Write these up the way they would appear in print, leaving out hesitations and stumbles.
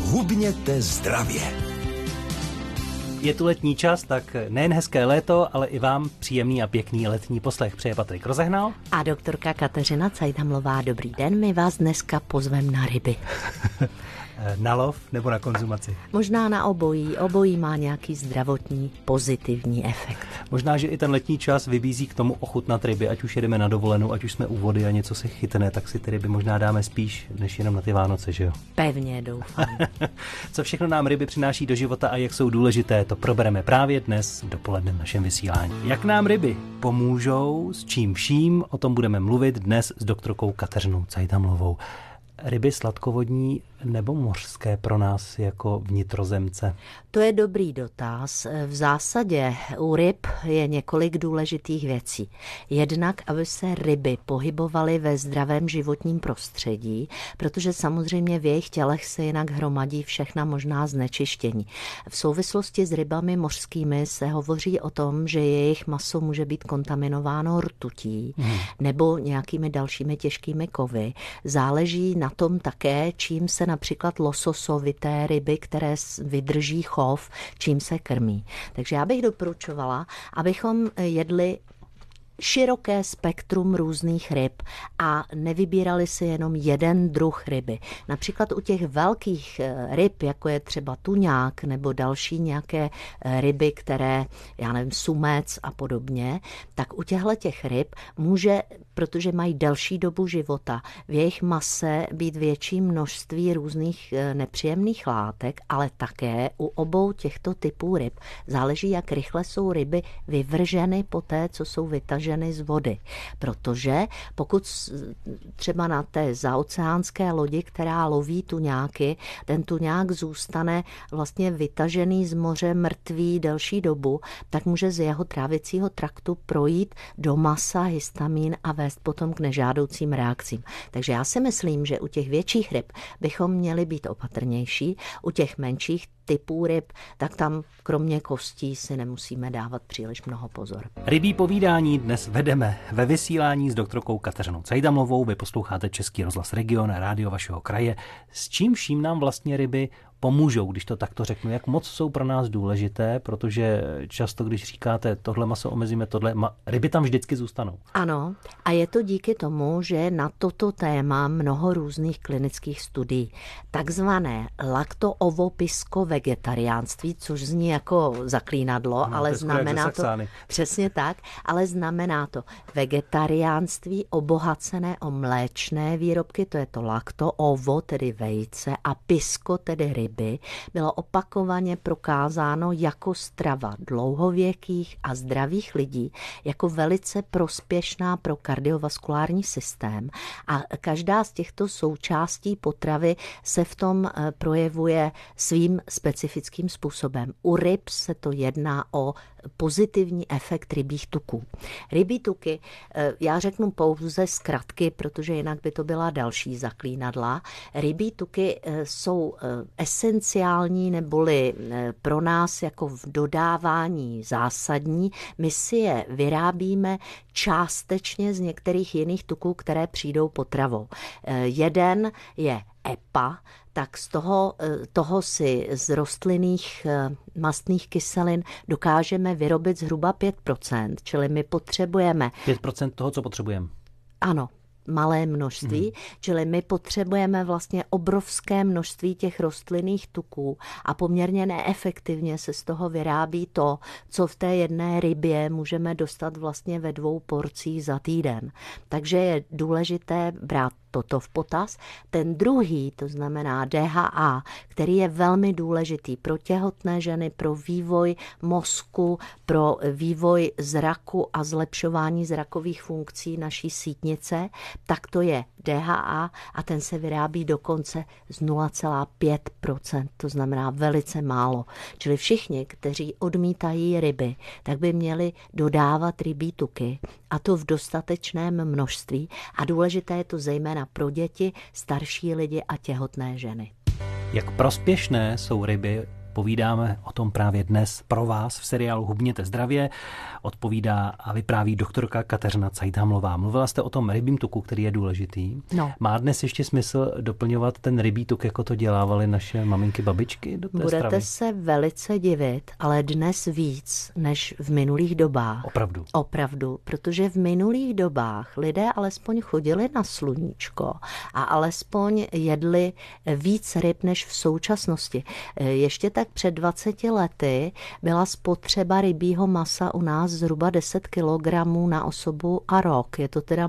Hubněte zdravě. Je tu letní čas, tak nejen hezké léto, ale i vám příjemný a pěkný letní poslech přeje Patrik Rozehnal. A doktorka Kateřina Cajdhamlová. Dobrý den, my vás dneska pozvem na ryby. Na lov nebo na konzumaci? Možná na obojí. Obojí má nějaký zdravotní pozitivní efekt. Možná, že i ten letní čas vybízí k tomu ochutnat ryby, ať už jedeme na dovolenou, ať už jsme u vody a něco se chytne, tak si ty ryby možná dáme spíš, než jenom na ty Vánoce, že jo? Pevně doufám. Co všechno nám ryby přináší do života a jak jsou důležité, to probereme právě dnes dopoledne v našem vysílání. Jak nám ryby pomůžou, s čím vším, o tom budeme mluvit dnes s doktorkou Kateřinou Cajdhamlovou. Ryby sladkovodní nebo mořské pro nás jako vnitrozemce? To je dobrý dotaz. V zásadě u ryb je několik důležitých věcí. Jednak, aby se ryby pohybovaly ve zdravém životním prostředí, protože samozřejmě v jejich tělech se jinak hromadí všechna možná znečištění. V souvislosti s rybami mořskými se hovoří o tom, že jejich maso může být kontaminováno rtutí nebo nějakými dalšími těžkými kovy. Záleží na tom také, čím se například lososovité ryby, které vydrží chov, čím se krmí. Takže já bych doporučovala, abychom jedli široké spektrum různých ryb a nevybírali si jenom jeden druh ryby. Například u těch velkých ryb, jako je třeba tuňák nebo další nějaké ryby, které, já nevím, sumec a podobně, tak u těch ryb může, protože mají delší dobu života, v jejich mase být větší množství různých nepříjemných látek, ale také u obou těchto typů ryb záleží, jak rychle jsou ryby vyvrženy po té, co jsou vytaženy z vody. Protože pokud třeba na té zaoceánské lodi, která loví tuňáky, ten tuňák zůstane vlastně vytažený z moře mrtvý delší dobu, tak může z jeho trávicího traktu projít do masa histamin a vést potom k nežádoucím reakcím. Takže já si myslím, že u těch větších ryb bychom měli být opatrnější, u těch menších typů ryb, tak tam kromě kostí si nemusíme dávat příliš mnoho pozor. Rybí povídání dnes vedeme ve vysílání s doktorkou Kateřinou Cajdhamlovou. Vy posloucháte Český rozhlas Region, rádio vašeho kraje. S čím vším nám vlastně ryby pomůžou, když to takto řeknu, jak moc jsou pro nás důležité, protože často, když říkáte tohle maso omezíme, ryby tam vždycky zůstanou. Ano, a je to díky tomu, že na toto téma mnoho různých klinických studií. Takzvané lakto-ovopisko-vegetariánství, což zní jako zaklínadlo, ale znamená to přesně tak, ale znamená to vegetariánství obohacené o mléčné výrobky, to je to lakto, ovo, tedy vejce, a pisko, tedy ryby, bylo opakovaně prokázáno jako strava dlouhověkých a zdravých lidí, jako velice prospěšná pro kardiovaskulární systém a každá z těchto součástí potravy se v tom projevuje svým specifickým způsobem. U ryb se to jedná o pozitivní efekt rybích tuků. Rybí tuky, já řeknu pouze zkratky, protože jinak by to byla další zaklínadla. Rybí tuky jsou esenciální neboli pro nás jako v dodávání zásadní. My si je vyrábíme částečně z některých jiných tuků, které přijdou potravou. Jeden je EPA, tak z toho si z rostlinných mastných kyselin dokážeme vyrobit zhruba 5%, čili my potřebujeme 5% toho, co potřebujeme. Ano, malé množství, čili my potřebujeme vlastně obrovské množství těch rostlinných tuků a poměrně neefektivně se z toho vyrábí to, co v té jedné rybě můžeme dostat vlastně ve 2 porcích za týden. Takže je důležité brát toto v potaz. Ten druhý, to znamená DHA, který je velmi důležitý pro těhotné ženy, pro vývoj mozku, pro vývoj zraku a zlepšování zrakových funkcí naší sítnice, tak to je DHA a ten se vyrábí dokonce z 0,5%, to znamená velice málo. Čili všichni, kteří odmítají ryby, tak by měli dodávat rybí tuky a to v dostatečném množství a důležité je to zejména pro děti, starší lidi a těhotné ženy. Jak prospěšné jsou ryby Povídáme o tom právě dnes pro vás v seriálu Hubněte zdravě. Odpovídá a vypráví doktorka Kateřina Cajdhamlová. Mluvila jste o tom rybím tuku, který je důležitý. No. Má dnes ještě smysl doplňovat ten rybí tuk, jako to dělávaly naše maminky, babičky do té Budete stravy? se velice divit, ale dnes víc než v minulých dobách. Opravdu. Opravdu, protože v minulých dobách lidé alespoň chodili na sluníčko a alespoň jedli víc ryb než v současnosti. Ještě tak před 20 lety byla spotřeba rybího masa u nás zhruba 10 kilogramů na osobu a rok. Je to teda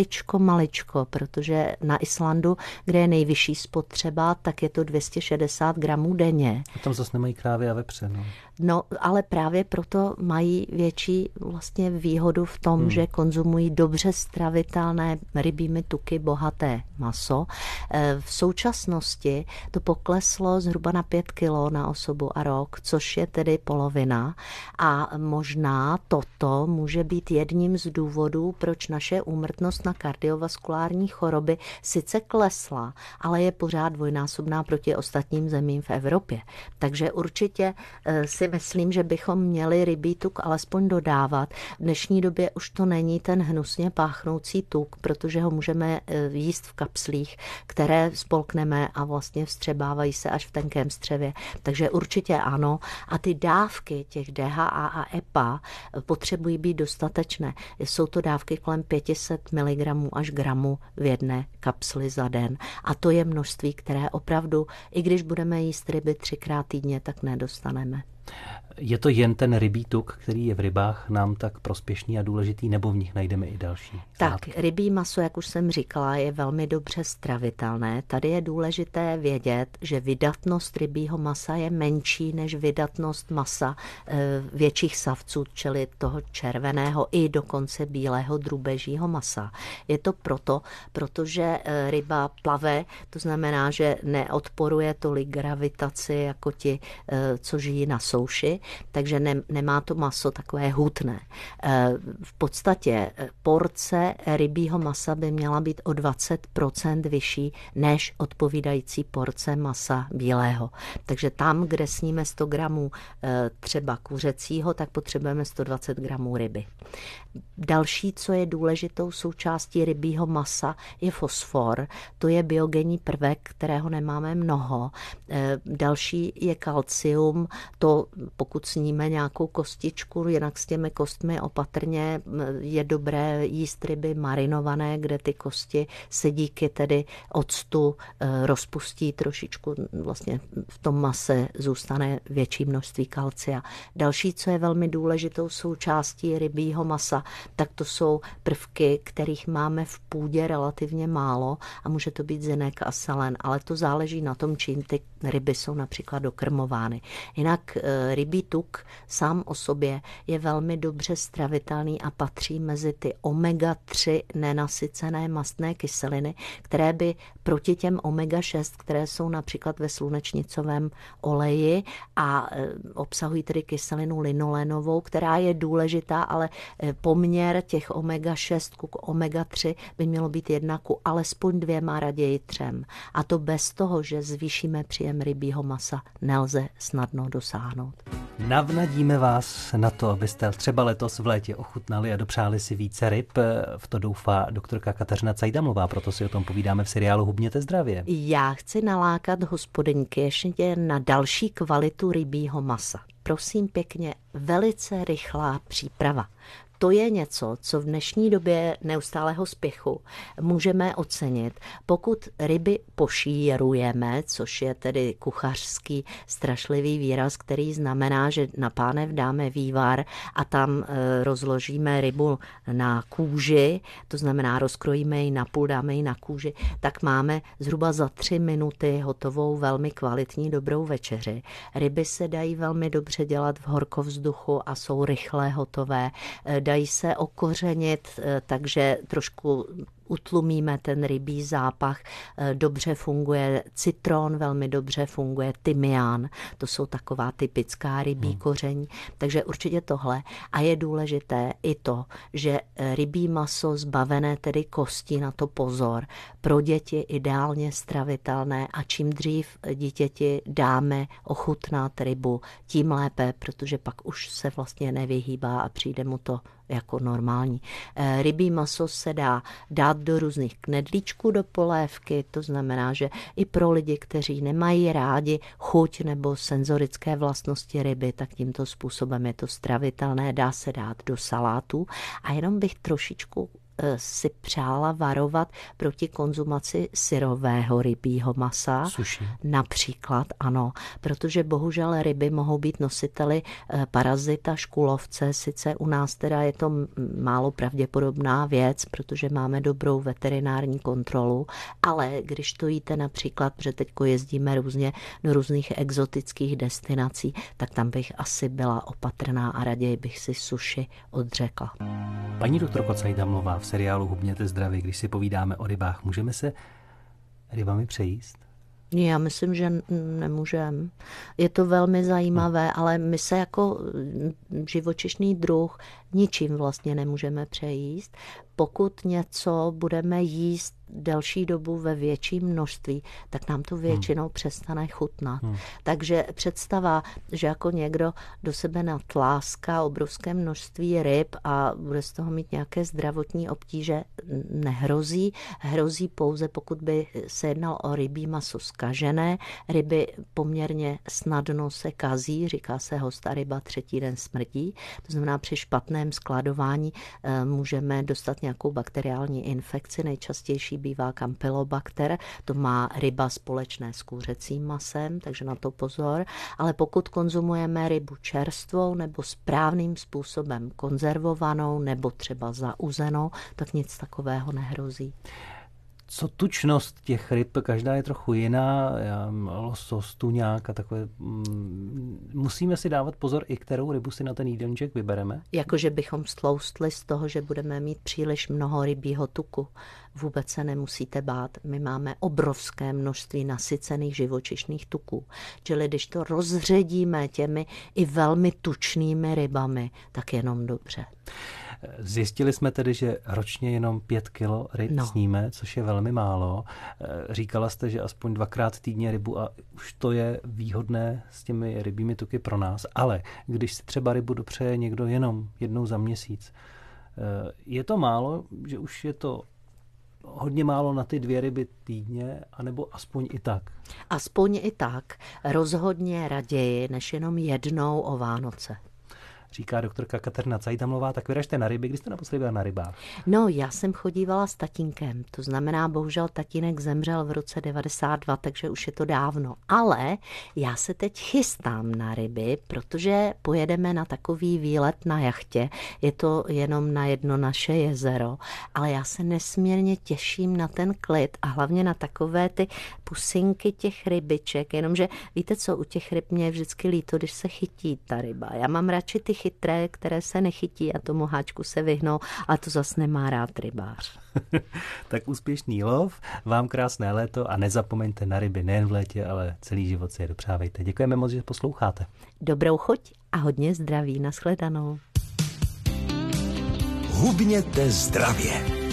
maličko, protože na Islandu, kde je nejvyšší spotřeba, tak je to 260 gramů denně. A tam zase nemají krávy a vepře, no. No, ale právě proto mají větší vlastně výhodu v tom, že konzumují dobře stravitelné rybími tuky bohaté maso. V současnosti to pokleslo zhruba na 5 kilo na osobu a rok, což je tedy polovina. A možná toto může být jedním z důvodů, proč naše úmrtnost na kardiovaskulární choroby sice klesla, ale je pořád dvojnásobná proti ostatním zemím v Evropě. Takže určitě si myslím, že bychom měli rybí tuk alespoň dodávat. V dnešní době už to není ten hnusně páchnoucí tuk, protože ho můžeme jíst v kapslích, které spolkneme a vlastně vstřebávají se až v tenkém střevě. Takže určitě ano. A ty dávky těch DHA a EPA potřebují být dostatečné. Jsou to dávky kolem 500 mg až gramu v jedné kapsli za den. A to je množství, které opravdu, i když budeme jíst ryby 3krát týdně, tak nedostaneme. Je to jen ten rybí tuk, který je v rybách nám tak prospěšný a důležitý, nebo v nich najdeme i další? Tak, rybí maso, jak už jsem říkala, je velmi dobře stravitelné. Tady je důležité vědět, že vydatnost rybího masa je menší než vydatnost masa větších savců, čili toho červeného i dokonce bílého drůbežího masa. Je to protože ryba plave, to znamená, že neodporuje tolik gravitaci jako ti, co žijí na souši, takže nemá to maso takové hutné. V podstatě porce rybího masa by měla být o 20% vyšší než odpovídající porce masa bílého. Takže tam, kde sníme 100 gramů třeba kuřecího, tak potřebujeme 120 gramů ryby. Další, co je důležitou součástí rybího masa, je fosfor. To je biogenní prvek, kterého nemáme mnoho. Další je kalcium. To, pokud sníme nějakou kostičku, jinak s těmi kostmi opatrně, je dobré jíst ryby marinované, kde ty kosti se díky tedy octu rozpustí trošičku, vlastně v tom mase zůstane větší množství kalcia. Další, co je velmi důležitou součástí rybího masa, tak to jsou prvky, kterých máme v půdě relativně málo a může to být zinek a selen, ale to záleží na tom, čím ty ryby jsou například dokrmovány. Jinak rybí tuk sám o sobě je velmi dobře stravitelný a patří mezi ty omega-3 nenasycené mastné kyseliny, které by proti těm omega-6, které jsou například ve slunečnicovém oleji a obsahují tedy kyselinu linolenovou, která je důležitá, ale poměr těch omega-6 k omega-3 by mělo být 1 ku alespoň 2, raději 3. A to bez toho, že zvýšíme příjem rybího masa, nelze snadno dosáhnout. Navnadíme vás na to, abyste třeba letos v létě ochutnali a dopřáli si více ryb. V to doufá doktorka Kateřina Cajdhamlová, proto si o tom povídáme v seriálu Hubněte zdravě. Já chci nalákat hospodyňky ještě na další kvalitu rybího masa. Prosím pěkně, velice rychlá příprava. To je něco, co v dnešní době neustálého spěchu můžeme ocenit. Pokud ryby pošírujeme, což je tedy kuchařský strašlivý výraz, který znamená, že na pánev dáme vývar a tam rozložíme rybu na kůži, to znamená rozkrojíme ji na půl, dáme ji na kůži, tak máme zhruba za 3 minuty hotovou velmi kvalitní dobrou večeři. Ryby se dají velmi dobře dělat v horkovzduchu a jsou rychle hotové. Dají se okořenit, takže trošku utlumíme ten rybí zápach, dobře funguje citron, velmi dobře funguje tymián, to jsou taková typická rybí koření, takže určitě tohle. A je důležité i to, že rybí maso zbavené tedy kostí, na to pozor, pro děti ideálně stravitelné a čím dřív dítěti dáme ochutnat rybu, tím lépe, protože pak už se vlastně nevyhýbá a přijde mu to jako normální. Rybí maso se dá dát do různých knedlíčků do polévky, to znamená, že i pro lidi, kteří nemají rádi chuť nebo senzorické vlastnosti ryby, tak tímto způsobem je to stravitelné, dá se dát do salátů. A jenom bych trošičku si přála varovat proti konzumaci syrového rybího masa. Sushi. Například, ano, protože bohužel ryby mohou být nositeli parazita škulovce, sice u nás teda je to málo pravděpodobná věc, protože máme dobrou veterinární kontrolu, ale když to jíte například, protože teďko jezdíme různě do různých exotických destinací, tak tam bych asi byla opatrná a raději bych si sushi odřekla. Paní doktorko Cajdamlová, v seriálu Hubněte zdraví, když si povídáme o rybách, můžeme se rybami přejíst? Já myslím, že nemůžeme. Je to velmi zajímavé, ale my se jako živočišný druh ničím vlastně nemůžeme přejíst. Pokud něco budeme jíst delší dobu ve větším množství, tak nám to většinou přestane chutnat. Takže představa, že jako někdo do sebe natláská obrovské množství ryb a bude z toho mít nějaké zdravotní obtíže, nehrozí. Hrozí pouze, pokud by se jednalo o rybí maso zkažené. Ryby poměrně snadno se kazí, říká se hosta ryba třetí den smrdí. To znamená, při špatném skladování můžeme dostat nějakou bakteriální infekci. Nejčastější bývá Campylobacter, to má ryba společné s kuřecím masem, takže na to pozor. Ale pokud konzumujeme rybu čerstvou nebo správným způsobem konzervovanou nebo třeba zauzenou, tak nic takového nehrozí. Co tučnost těch ryb, každá je trochu jiná, losos, tuňák a takové. Musíme si dávat pozor, i kterou rybu si na ten jídelníček vybereme? Jakože bychom stloustli z toho, že budeme mít příliš mnoho rybího tuku. Vůbec se nemusíte bát. My máme obrovské množství nasycených živočišných tuků. Čili když to rozředíme těmi i velmi tučnými rybami, tak jenom dobře. Zjistili jsme tedy, že ročně jenom 5 kilo ryb sníme, což je velmi málo. Říkala jste, že aspoň 2krát týdně rybu a už to je výhodné s těmi rybími tuky pro nás. Ale když si třeba rybu dopřeje někdo jenom jednou za měsíc, je to málo, že už je to hodně málo na ty 2 ryby týdně, anebo aspoň i tak? Aspoň i tak. Rozhodně raději, než jenom jednou o Vánoce. Říká doktorka Kateřina Cajdamlová, tak vyražte na ryby. Kdy jste naposledy byla na rybách? No, já jsem chodívala s tatínkem. To znamená, bohužel tatínek zemřel v roce 92, takže už je to dávno. Ale já se teď chystám na ryby, protože pojedeme na takový výlet na jachtě. Je to jenom na jedno naše jezero. Ale já se nesmírně těším na ten klid a hlavně na takové ty pusinky těch rybiček. Jenomže víte co, u těch ryb mě je vždycky líto, když se chytí ta ryba. Já mám radši ty chytré, které se nechytí a tomu háčku se vyhnou, a to zas nemá rád rybář. Tak úspěšný lov, vám krásné léto a nezapomeňte na ryby nejen v létě, ale celý život si je dopřávejte. Děkujeme moc, že posloucháte. Dobrou chuť a hodně zdraví. Nashledanou. Hubněte zdravě.